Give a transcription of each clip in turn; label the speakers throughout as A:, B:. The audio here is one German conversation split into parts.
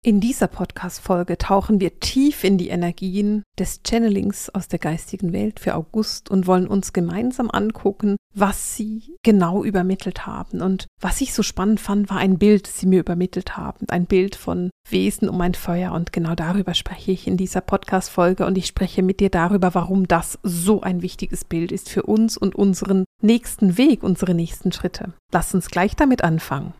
A: In dieser Podcast-Folge tauchen wir tief in die Energien des Channelings aus der geistigen Welt für August und wollen uns gemeinsam angucken, was sie genau übermittelt haben. Und was ich so spannend fand, war ein Bild, das sie mir übermittelt haben. Ein Bild von Wesen um ein Feuer. Und genau darüber spreche ich in dieser Podcast-Folge. Und ich spreche mit dir darüber, warum das so ein wichtiges Bild ist für uns und unseren nächsten Weg, unsere nächsten Schritte. Lass uns gleich damit anfangen.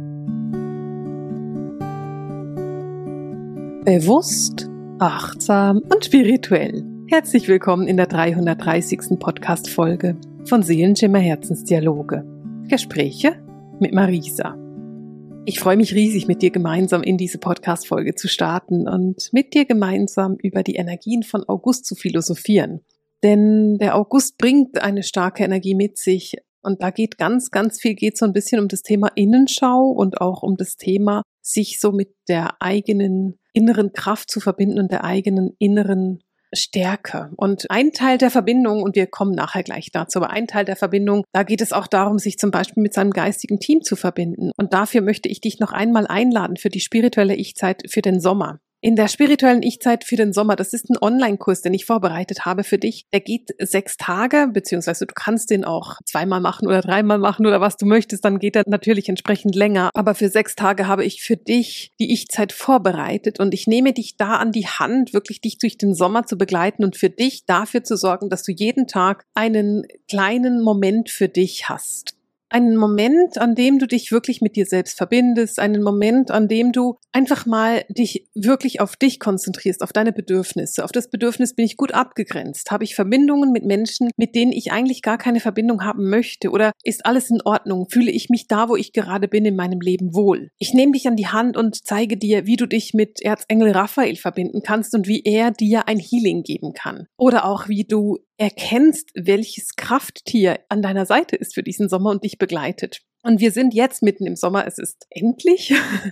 A: Bewusst, achtsam und spirituell. Herzlich willkommen in der 330. Podcast-Folge von Seelenschimmer Herzensdialoge. Gespräche mit Marisa. Ich freue mich riesig, mit dir gemeinsam in diese Podcast-Folge zu starten und mit dir gemeinsam über die Energien von August zu philosophieren. Denn der August bringt eine starke Energie mit sich. Und da geht ganz viel, so ein bisschen um das Thema Innenschau und auch um das Thema, sich so mit der eigenen inneren Kraft zu verbinden und der eigenen inneren Stärke. Und ein Teil der Verbindung, und wir kommen nachher gleich dazu, aber ein Teil der Verbindung, da geht es auch darum, sich zum Beispiel mit seinem geistigen Team zu verbinden. Und dafür möchte ich dich noch einmal einladen für die spirituelle Ich-Zeit für den Sommer. In der spirituellen Ich-Zeit für den Sommer, das ist ein Online-Kurs, den ich vorbereitet habe für dich. Der geht 6 Tage, beziehungsweise du kannst den auch 2-mal machen oder 3-mal machen oder was du möchtest, dann geht er natürlich entsprechend länger. Aber für 6 Tage habe ich für dich die Ich-Zeit vorbereitet und ich nehme dich da an die Hand, wirklich dich durch den Sommer zu begleiten und für dich dafür zu sorgen, dass du jeden Tag einen kleinen Moment für dich hast. Einen Moment, an dem du dich wirklich mit dir selbst verbindest, einen Moment, an dem du einfach mal dich wirklich auf dich konzentrierst, auf deine Bedürfnisse. Auf das Bedürfnis bin ich gut abgegrenzt. Habe ich Verbindungen mit Menschen, mit denen ich eigentlich gar keine Verbindung haben möchte? Oder ist alles in Ordnung? Fühle ich mich da, wo ich gerade bin, in meinem Leben wohl? Ich nehme dich an die Hand und zeige dir, wie du dich mit Erzengel Raphael verbinden kannst und wie er dir ein Healing geben kann. Oder auch, wie du erkennst, welches Krafttier an deiner Seite ist für diesen Sommer und dich begleitet. Und wir sind jetzt mitten im Sommer, es ist endlich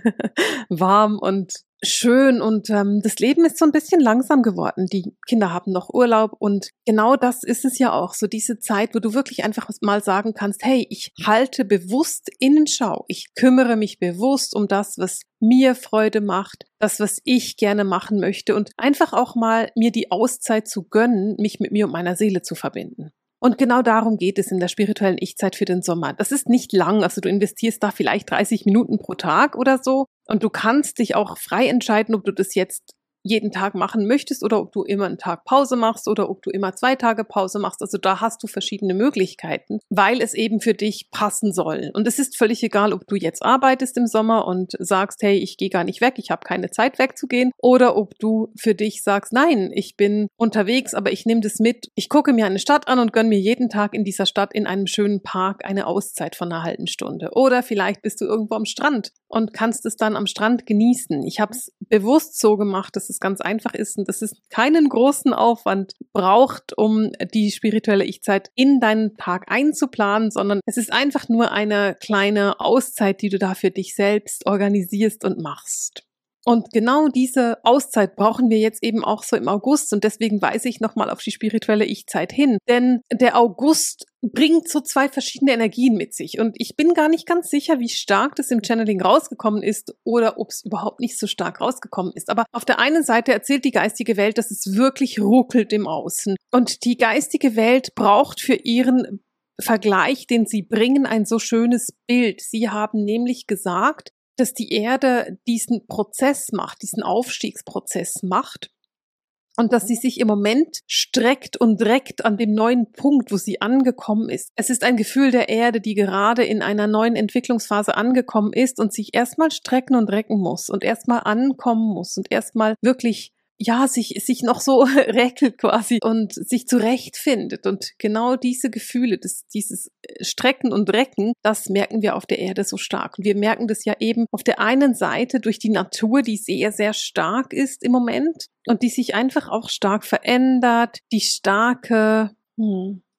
A: warm und schön und das Leben ist so ein bisschen langsam geworden. Die Kinder haben noch Urlaub und genau das ist es ja auch, so diese Zeit, wo du wirklich einfach mal sagen kannst, hey, ich halte bewusst Innenschau, ich kümmere mich bewusst um das, was mir Freude macht, das, was ich gerne machen möchte und einfach auch mal mir die Auszeit zu gönnen, mich mit mir und meiner Seele zu verbinden. Und genau darum geht es in der spirituellen Ich-Zeit für den Sommer. Das ist nicht lang, also du investierst da vielleicht 30 Minuten pro Tag oder so und du kannst dich auch frei entscheiden, ob du das jetzt jeden Tag machen möchtest oder ob du immer einen Tag Pause machst oder ob du immer 2 Tage Pause machst. Also da hast du verschiedene Möglichkeiten, weil es eben für dich passen soll. Und es ist völlig egal, ob du jetzt arbeitest im Sommer und sagst, hey, ich gehe gar nicht weg, ich habe keine Zeit wegzugehen, oder ob du für dich sagst, nein, ich bin unterwegs, aber ich nehme das mit. Ich gucke mir eine Stadt an und gönne mir jeden Tag in dieser Stadt in einem schönen Park eine Auszeit von einer halben Stunde. Oder vielleicht bist du irgendwo am Strand und kannst es dann am Strand genießen. Ich habe es bewusst so gemacht, dass es ganz einfach ist und dass es keinen großen Aufwand braucht, um die spirituelle Ich-Zeit in deinen Tag einzuplanen, sondern es ist einfach nur eine kleine Auszeit, die du da für dich selbst organisierst und machst. Und genau diese Auszeit brauchen wir jetzt eben auch so im August und deswegen weise ich nochmal auf die spirituelle Ich-Zeit hin. Denn der August bringt so 2 verschiedene Energien mit sich und ich bin gar nicht ganz sicher, wie stark das im Channeling rausgekommen ist oder ob es überhaupt nicht so stark rausgekommen ist. Aber auf der einen Seite erzählt die geistige Welt, dass es wirklich ruckelt im Außen und die geistige Welt braucht für ihren Vergleich, den sie bringen, ein so schönes Bild. Sie haben nämlich gesagt, dass die Erde diesen Prozess macht, diesen Aufstiegsprozess macht und dass sie sich im Moment streckt und reckt an dem neuen Punkt, wo sie angekommen ist. Es ist ein Gefühl der Erde, die gerade in einer neuen Entwicklungsphase angekommen ist und sich erstmal strecken und recken muss und erstmal ankommen muss und erstmal wirklich sich noch so räkelt quasi und sich zurechtfindet. Und genau diese Gefühle, dieses Strecken und Recken, das merken wir auf der Erde so stark. Und wir merken das ja eben auf der einen Seite durch die Natur, die sehr, sehr stark ist im Moment und die sich einfach auch stark verändert, die starke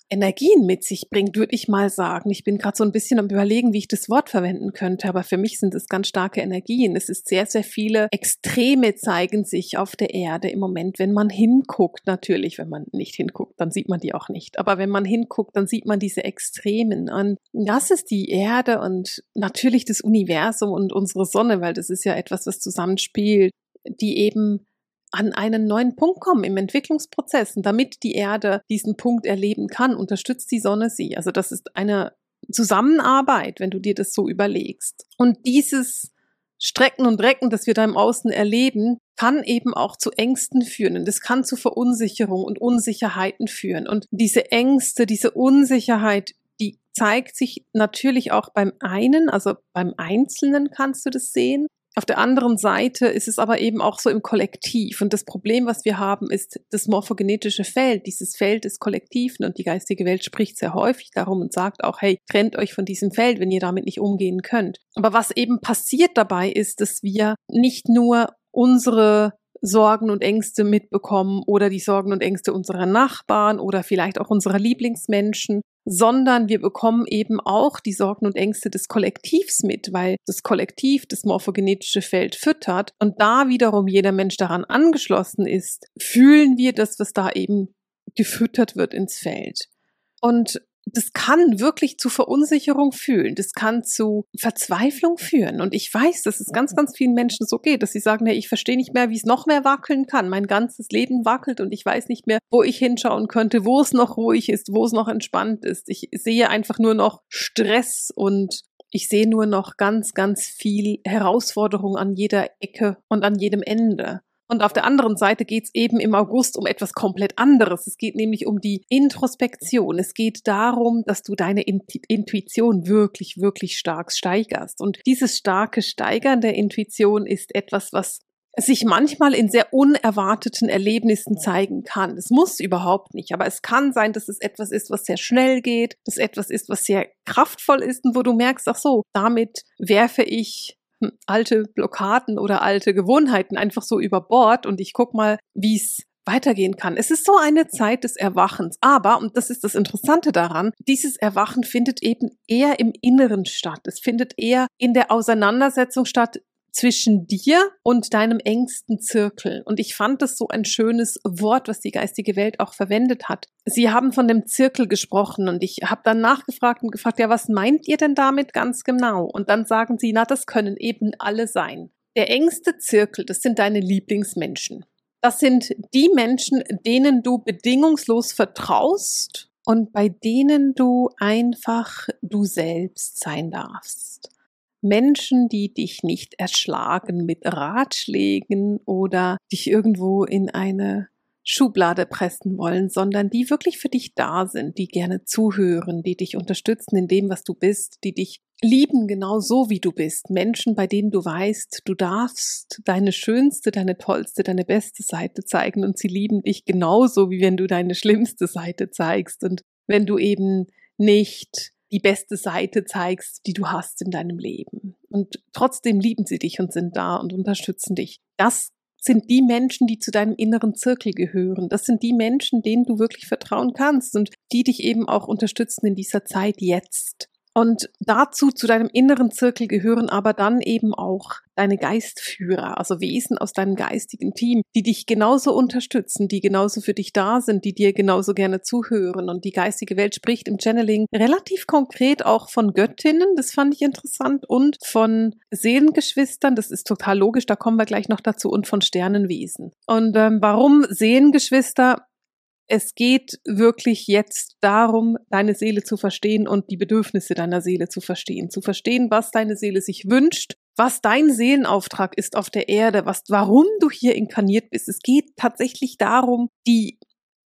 A: Energien mit sich bringt, würde ich mal sagen. Ich bin gerade so ein bisschen am Überlegen, wie ich das Wort verwenden könnte, aber für mich sind es ganz starke Energien. Es ist sehr, sehr viele Extreme zeigen sich auf der Erde im Moment, wenn man hinguckt. Natürlich, wenn man nicht hinguckt, dann sieht man die auch nicht. Aber wenn man hinguckt, dann sieht man diese Extremen. Und das ist die Erde und natürlich das Universum und unsere Sonne, weil das ist ja etwas, was zusammenspielt, die eben an einen neuen Punkt kommen im Entwicklungsprozess. Und damit die Erde diesen Punkt erleben kann, unterstützt die Sonne sie. Also das ist eine Zusammenarbeit, wenn du dir das so überlegst. Und dieses Strecken und Recken, das wir da im Außen erleben, kann eben auch zu Ängsten führen. Und es kann zu Verunsicherung und Unsicherheiten führen. Und diese Ängste, diese Unsicherheit, die zeigt sich natürlich auch beim einen, also beim Einzelnen kannst du das sehen. Auf der anderen Seite ist es aber eben auch so im Kollektiv. Und das Problem, was wir haben, ist das morphogenetische Feld. Dieses Feld des Kollektiven und die geistige Welt spricht sehr häufig darum und sagt auch, hey, trennt euch von diesem Feld, wenn ihr damit nicht umgehen könnt. Aber was eben passiert dabei ist, dass wir nicht nur unsere Sorgen und Ängste mitbekommen oder die Sorgen und Ängste unserer Nachbarn oder vielleicht auch unserer Lieblingsmenschen, sondern wir bekommen eben auch die Sorgen und Ängste des Kollektivs mit, weil das Kollektiv das morphogenetische Feld füttert und da wiederum jeder Mensch daran angeschlossen ist, fühlen wir das, was da eben gefüttert wird ins Feld. Und das kann wirklich zu Verunsicherung führen, das kann zu Verzweiflung führen. Und ich weiß, dass es ganz, ganz vielen Menschen so geht, dass sie sagen, hey, ich verstehe nicht mehr, wie es noch mehr wackeln kann. Mein ganzes Leben wackelt und ich weiß nicht mehr, wo ich hinschauen könnte, wo es noch ruhig ist, wo es noch entspannt ist. Ich sehe einfach nur noch Stress und ich sehe nur noch ganz, ganz viel Herausforderung an jeder Ecke und an jedem Ende. Und auf der anderen Seite geht es eben im August um etwas komplett anderes. Es geht nämlich um die Introspektion. Es geht darum, dass du deine Intuition wirklich, wirklich stark steigerst. Und dieses starke Steigern der Intuition ist etwas, was sich manchmal in sehr unerwarteten Erlebnissen zeigen kann. Es muss überhaupt nicht, aber es kann sein, dass es etwas ist, was sehr schnell geht, dass etwas ist, was sehr kraftvoll ist und wo du merkst, ach so, damit werfe ich alte Blockaden oder alte Gewohnheiten einfach so über Bord und ich guck mal, wie es weitergehen kann. Es ist so eine Zeit des Erwachens, aber, und das ist das Interessante daran, dieses Erwachen findet eben eher im Inneren statt. Es findet eher in der Auseinandersetzung statt zwischen dir und deinem engsten Zirkel. Und ich fand das so ein schönes Wort, was die geistige Welt auch verwendet hat. Sie haben von dem Zirkel gesprochen und ich habe dann nachgefragt und gefragt, ja, was meint ihr denn damit ganz genau? Und dann sagen sie, na, das können eben alle sein. Der engste Zirkel, das sind deine Lieblingsmenschen. Das sind die Menschen, denen du bedingungslos vertraust und bei denen du einfach du selbst sein darfst. Menschen, die dich nicht erschlagen mit Ratschlägen oder dich irgendwo in eine Schublade pressen wollen, sondern die wirklich für dich da sind, die gerne zuhören, die dich unterstützen in dem, was du bist, die dich lieben genau so, wie du bist. Menschen, bei denen du weißt, du darfst deine schönste, deine tollste, deine beste Seite zeigen und sie lieben dich genauso, wie wenn du deine schlimmste Seite zeigst und wenn du eben nicht die beste Seite zeigst, die du hast in deinem Leben. Und trotzdem lieben sie dich und sind da und unterstützen dich. Das sind die Menschen, die zu deinem inneren Zirkel gehören. Das sind die Menschen, denen du wirklich vertrauen kannst und die dich eben auch unterstützen in dieser Zeit jetzt. Und dazu, zu deinem inneren Zirkel gehören aber dann eben auch deine Geistführer, also Wesen aus deinem geistigen Team, die dich genauso unterstützen, die genauso für dich da sind, die dir genauso gerne zuhören. Und die geistige Welt spricht im Channeling relativ konkret auch von Göttinnen, das fand ich interessant, und von Seelengeschwistern, das ist total logisch, da kommen wir gleich noch dazu, und von Sternenwesen. Und warum Seelengeschwister? Es geht wirklich jetzt darum, deine Seele zu verstehen und die Bedürfnisse deiner Seele zu verstehen, was deine Seele sich wünscht, was dein Seelenauftrag ist auf der Erde, warum du hier inkarniert bist. Es geht tatsächlich darum, die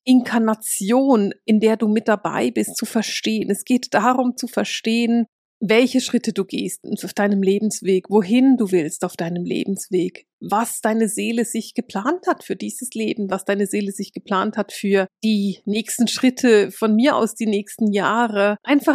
A: Inkarnation, in der du mit dabei bist, zu verstehen. Es geht darum zu verstehen, welche Schritte du gehst auf deinem Lebensweg, wohin du willst auf deinem Lebensweg, was deine Seele sich geplant hat für dieses Leben, was deine Seele sich geplant hat für die nächsten Schritte, von mir aus die nächsten Jahre. Einfach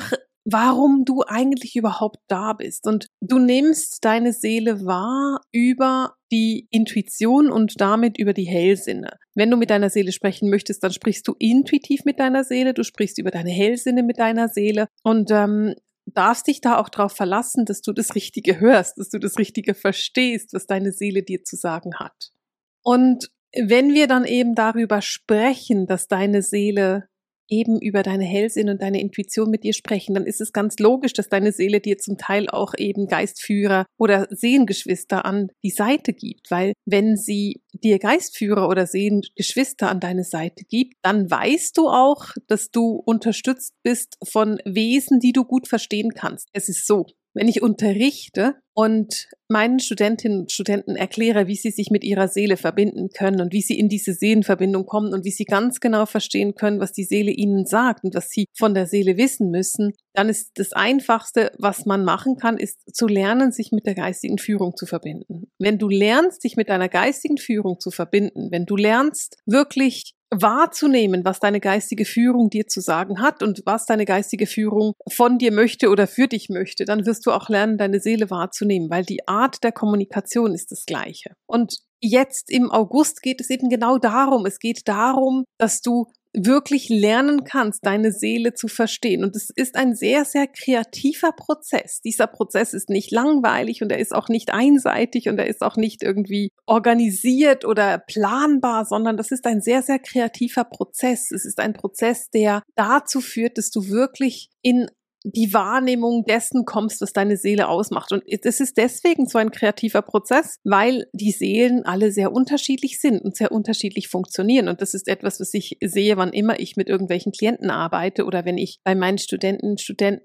A: warum du eigentlich überhaupt da bist. Und du nimmst deine Seele wahr über die Intuition und damit über die Hellsinne. Wenn du mit deiner Seele sprechen möchtest, dann sprichst du intuitiv mit deiner Seele, du sprichst über deine Hellsinne mit deiner Seele und darfst dich da auch darauf verlassen, dass du das Richtige hörst, dass du das Richtige verstehst, was deine Seele dir zu sagen hat. Und wenn wir dann eben darüber sprechen, dass deine Seele eben über deine Hellsinn und deine Intuition mit dir sprechen, dann ist es ganz logisch, dass deine Seele dir zum Teil auch eben Geistführer oder Seelengeschwister an die Seite gibt, weil wenn sie dir Geistführer oder Seelengeschwister an deine Seite gibt, dann weißt du auch, dass du unterstützt bist von Wesen, die du gut verstehen kannst. Es ist so, wenn ich unterrichte und meinen Studentinnen und Studenten erkläre, wie sie sich mit ihrer Seele verbinden können und wie sie in diese Seelenverbindung kommen und wie sie ganz genau verstehen können, was die Seele ihnen sagt und was sie von der Seele wissen müssen, dann ist das Einfachste, was man machen kann, ist zu lernen, sich mit der geistigen Führung zu verbinden. Wenn du lernst, dich mit deiner geistigen Führung zu verbinden, wenn du lernst, wirklich wahrzunehmen, was deine geistige Führung dir zu sagen hat und was deine geistige Führung von dir möchte oder für dich möchte, dann wirst du auch lernen, deine Seele wahrzunehmen, weil die Art der Kommunikation ist das Gleiche. Und jetzt im August geht es eben genau darum. Es geht darum, dass du wirklich lernen kannst, deine Seele zu verstehen. Und es ist ein sehr, sehr kreativer Prozess. Dieser Prozess ist nicht langweilig und er ist auch nicht einseitig und er ist auch nicht irgendwie organisiert oder planbar, sondern das ist ein sehr, sehr kreativer Prozess. Es ist ein Prozess, der dazu führt, dass du wirklich in die Wahrnehmung dessen kommst, was deine Seele ausmacht. Und es ist deswegen so ein kreativer Prozess, weil die Seelen alle sehr unterschiedlich sind und sehr unterschiedlich funktionieren. Und das ist etwas, was ich sehe, wann immer ich mit irgendwelchen Klienten arbeite oder wenn ich bei meinen Studenten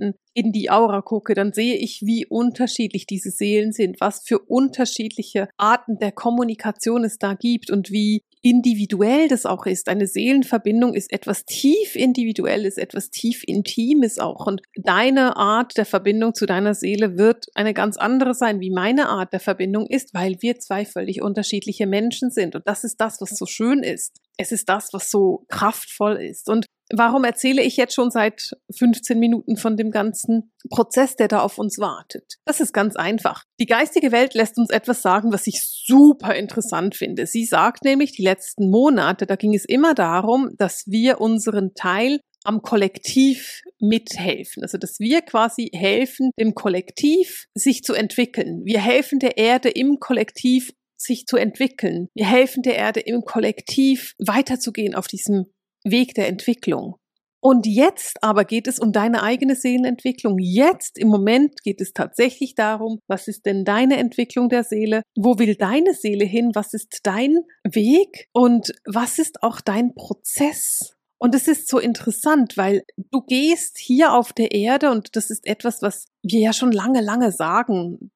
A: in die Aura gucke, dann sehe ich, wie unterschiedlich diese Seelen sind, was für unterschiedliche Arten der Kommunikation es da gibt und wie individuell das auch ist. Eine Seelenverbindung ist etwas tief Individuelles, etwas tief Intimes auch. Und deine Art der Verbindung zu deiner Seele wird eine ganz andere sein, wie meine Art der Verbindung ist, weil wir zwei völlig unterschiedliche Menschen sind. Und das ist das, was so schön ist. Es ist das, was so kraftvoll ist. Und warum erzähle ich jetzt schon seit 15 Minuten von dem ganzen Prozess, der da auf uns wartet? Das ist ganz einfach. Die geistige Welt lässt uns etwas sagen, was ich super interessant finde. Sie sagt nämlich, die letzten Monate, da ging es immer darum, dass wir unseren Teil am Kollektiv mithelfen. Also, dass wir quasi helfen, dem Kollektiv sich zu entwickeln. Wir helfen der Erde im Kollektiv sich zu entwickeln. Wir helfen der Erde im Kollektiv weiterzugehen auf diesem Weg der Entwicklung. Und jetzt aber geht es um deine eigene Seelenentwicklung. Jetzt im Moment geht es tatsächlich darum, was ist denn deine Entwicklung der Seele? Wo will deine Seele hin? Was ist dein Weg? Und was ist auch dein Prozess? Und es ist so interessant, weil du gehst hier auf der Erde und das ist etwas, was wir ja schon lange, lange sagen.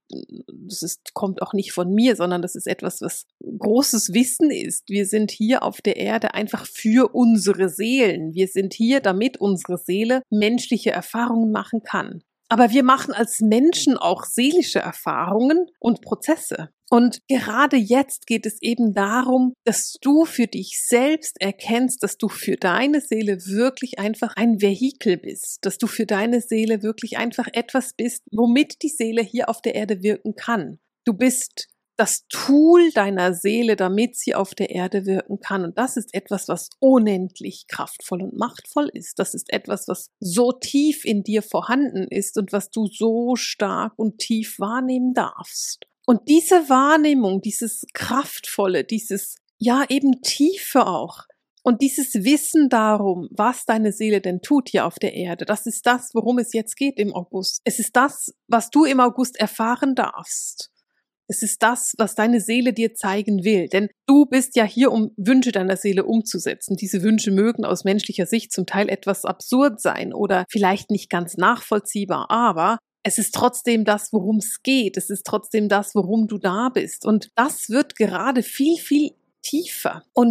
A: Kommt auch nicht von mir, sondern das ist etwas, was großes Wissen ist. Wir sind hier auf der Erde einfach für unsere Seelen. Wir sind hier, damit unsere Seele menschliche Erfahrungen machen kann. Aber wir machen als Menschen auch seelische Erfahrungen und Prozesse. Und gerade jetzt geht es eben darum, dass du für dich selbst erkennst, dass du für deine Seele wirklich einfach ein Vehikel bist, dass du für deine Seele wirklich einfach etwas bist, womit die Seele hier auf der Erde wirken kann. Du bist das Tool deiner Seele, damit sie auf der Erde wirken kann. Und das ist etwas, was unendlich kraftvoll und machtvoll ist. Das ist etwas, was so tief in dir vorhanden ist und was du so stark und tief wahrnehmen darfst. Und diese Wahrnehmung, dieses Kraftvolle, dieses, ja eben Tiefe auch und dieses Wissen darum, was deine Seele denn tut hier auf der Erde, das ist das, worum es jetzt geht im August. Es ist das, was du im August erfahren darfst. Es ist das, was deine Seele dir zeigen will. Denn du bist ja hier, um Wünsche deiner Seele umzusetzen. Diese Wünsche mögen aus menschlicher Sicht zum Teil etwas absurd sein oder vielleicht nicht ganz nachvollziehbar, aber es ist trotzdem das, worum es geht. Es ist trotzdem das, worum du da bist. Und das wird gerade viel, viel tiefer. Und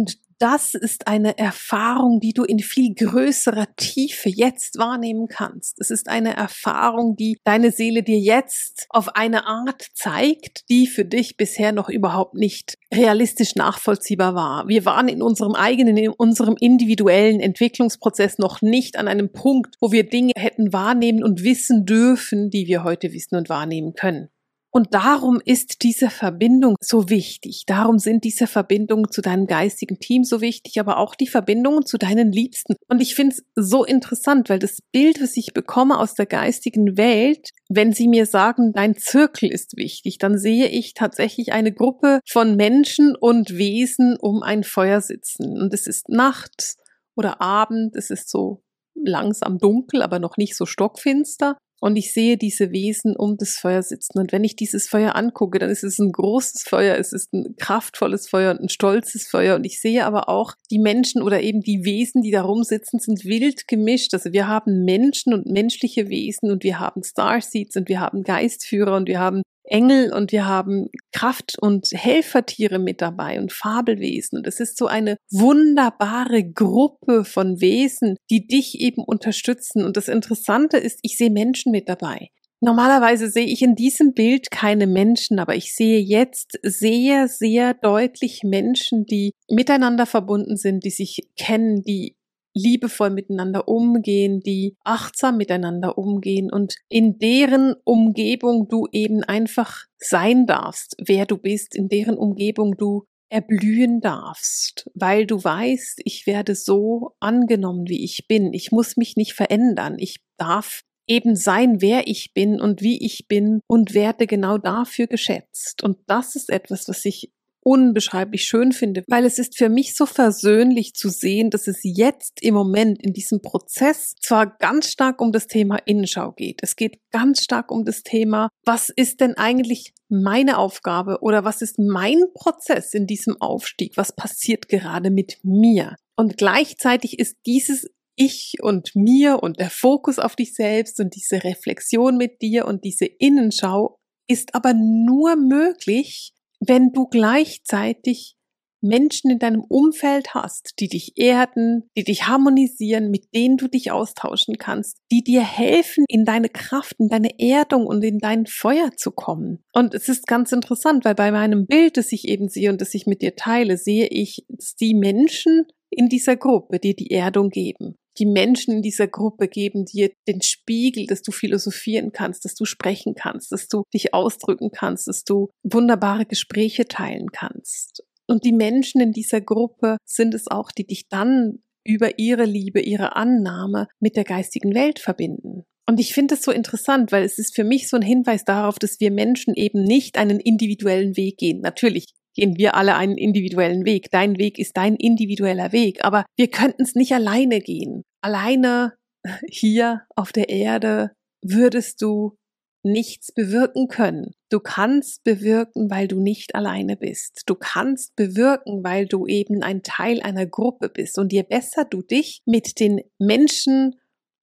A: das ist eine Erfahrung, die du in viel größerer Tiefe jetzt wahrnehmen kannst. Es ist eine Erfahrung, die deine Seele dir jetzt auf eine Art zeigt, die für dich bisher noch überhaupt nicht realistisch nachvollziehbar war. Wir waren in unserem individuellen Entwicklungsprozess noch nicht an einem Punkt, wo wir Dinge hätten wahrnehmen und wissen dürfen, die wir heute wissen und wahrnehmen können. Und darum ist diese Verbindung so wichtig. Darum sind diese Verbindungen zu deinem geistigen Team so wichtig, aber auch die Verbindungen zu deinen Liebsten. Und ich finde es so interessant, weil das Bild, was ich bekomme aus der geistigen Welt, wenn sie mir sagen, dein Zirkel ist wichtig, dann sehe ich tatsächlich eine Gruppe von Menschen und Wesen um ein Feuer sitzen. Und es ist Nacht oder Abend, es ist so langsam dunkel, aber noch nicht so stockfinster. Und ich sehe diese Wesen um das Feuer sitzen. Und wenn ich dieses Feuer angucke, dann ist es ein großes Feuer, es ist ein kraftvolles Feuer und ein stolzes Feuer. Und ich sehe aber auch die Menschen oder eben die Wesen, die da rumsitzen, sind wild gemischt. Also wir haben Menschen und menschliche Wesen und wir haben Starseeds und wir haben Geistführer und wir haben Engel und wir haben Kraft- und Helfertiere mit dabei und Fabelwesen. Und es ist so eine wunderbare Gruppe von Wesen, die dich eben unterstützen. Und das Interessante ist, ich sehe Menschen mit dabei. Normalerweise sehe ich in diesem Bild keine Menschen, aber ich sehe jetzt sehr, sehr deutlich Menschen, die miteinander verbunden sind, die sich kennen, die liebevoll miteinander umgehen, die achtsam miteinander umgehen und in deren Umgebung du eben einfach sein darfst, wer du bist, in deren Umgebung du erblühen darfst, weil du weißt, ich werde so angenommen, wie ich bin. Ich muss mich nicht verändern. Ich darf eben sein, wer ich bin und wie ich bin und werde genau dafür geschätzt. Und das ist etwas, was ich unbeschreiblich schön finde, weil es ist für mich so versöhnlich zu sehen, dass es jetzt im Moment in diesem Prozess zwar ganz stark um das Thema Innenschau geht. Es geht ganz stark um das Thema, was ist denn eigentlich meine Aufgabe oder was ist mein Prozess in diesem Aufstieg? Was passiert gerade mit mir? Und gleichzeitig ist dieses Ich und mir und der Fokus auf dich selbst und diese Reflexion mit dir und diese Innenschau ist aber nur möglich, wenn du gleichzeitig Menschen in deinem Umfeld hast, die dich erden, die dich harmonisieren, mit denen du dich austauschen kannst, die dir helfen, in deine Kraft, in deine Erdung und in dein Feuer zu kommen. Und es ist ganz interessant, weil bei meinem Bild, das ich eben sehe und das ich mit dir teile, sehe ich, dass die Menschen in dieser Gruppe dir die Erdung geben. Die Menschen in dieser Gruppe geben dir den Spiegel, dass du philosophieren kannst, dass du sprechen kannst, dass du dich ausdrücken kannst, dass du wunderbare Gespräche teilen kannst. Und die Menschen in dieser Gruppe sind es auch, die dich dann über ihre Liebe, ihre Annahme mit der geistigen Welt verbinden. Und ich finde es so interessant, weil es ist für mich so ein Hinweis darauf, dass wir Menschen eben nicht einen individuellen Weg gehen. Natürlich gehen wir alle einen individuellen Weg. Dein Weg ist dein individueller Weg, aber wir könnten es nicht alleine gehen. Alleine hier auf der Erde würdest du nichts bewirken können. Du kannst bewirken, weil du nicht alleine bist. Du kannst bewirken, weil du eben ein Teil einer Gruppe bist. Und je besser du dich mit den Menschen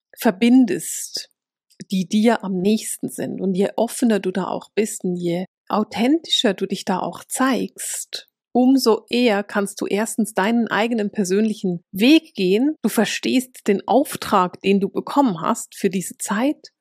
A: verbindest, die dir am nächsten sind und je offener du da auch bist und je authentischer du dich da auch zeigst, umso eher kannst du erstens deinen eigenen persönlichen Weg gehen. Du verstehst den Auftrag, den du bekommen hast für diese Zeit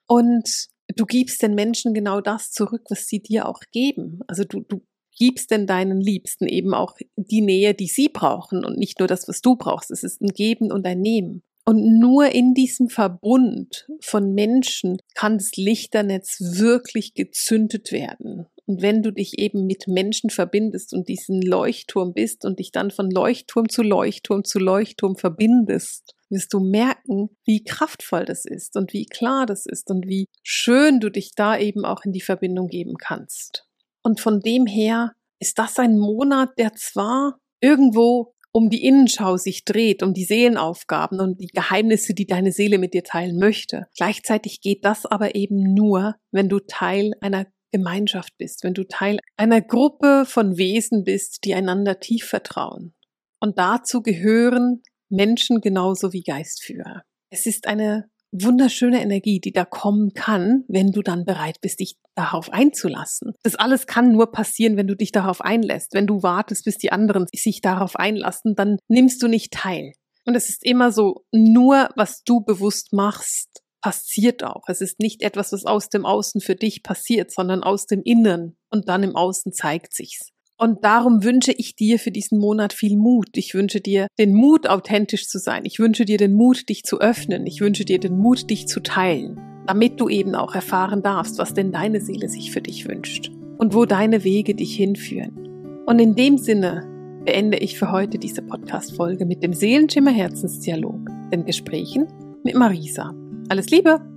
A: und du gibst den Menschen genau das zurück, was sie dir auch geben. Also du gibst denn deinen Liebsten eben auch die Nähe, die sie brauchen und nicht nur das, was du brauchst. Es ist ein Geben und ein Nehmen. Und nur in diesem Verbund von Menschen kann das Lichternetz wirklich gezündet werden. Und wenn du dich eben mit Menschen verbindest und diesen Leuchtturm bist und dich dann von Leuchtturm zu Leuchtturm zu Leuchtturm verbindest, wirst du merken, wie kraftvoll das ist und wie klar das ist und wie schön du dich da eben auch in die Verbindung geben kannst. Und von dem her ist das ein Monat, der zwar irgendwo um die Innenschau sich dreht, um die Seelenaufgaben und die Geheimnisse, die deine Seele mit dir teilen möchte. Gleichzeitig geht das aber eben nur, wenn du Teil einer Gemeinschaft bist, wenn du Teil einer Gruppe von Wesen bist, die einander tief vertrauen. Und dazu gehören Menschen genauso wie Geistführer. Es ist eine wunderschöne Energie, die da kommen kann, wenn du dann bereit bist, dich darauf einzulassen. Das alles kann nur passieren, wenn du dich darauf einlässt. Wenn du wartest, bis die anderen sich darauf einlassen, dann nimmst du nicht teil. Und es ist immer so, nur was du bewusst machst, passiert auch. Es ist nicht etwas, was aus dem Außen für dich passiert, sondern aus dem Inneren und dann im Außen zeigt sich's. Und darum wünsche ich dir für diesen Monat viel Mut. Ich wünsche dir den Mut, authentisch zu sein. Ich wünsche dir den Mut, dich zu öffnen. Ich wünsche dir den Mut, dich zu teilen, damit du eben auch erfahren darfst, was denn deine Seele sich für dich wünscht und wo deine Wege dich hinführen. Und in dem Sinne beende ich für heute diese Podcast-Folge mit dem Seelenschimmer Herzensdialog, den Gesprächen mit Marisa. Alles Liebe!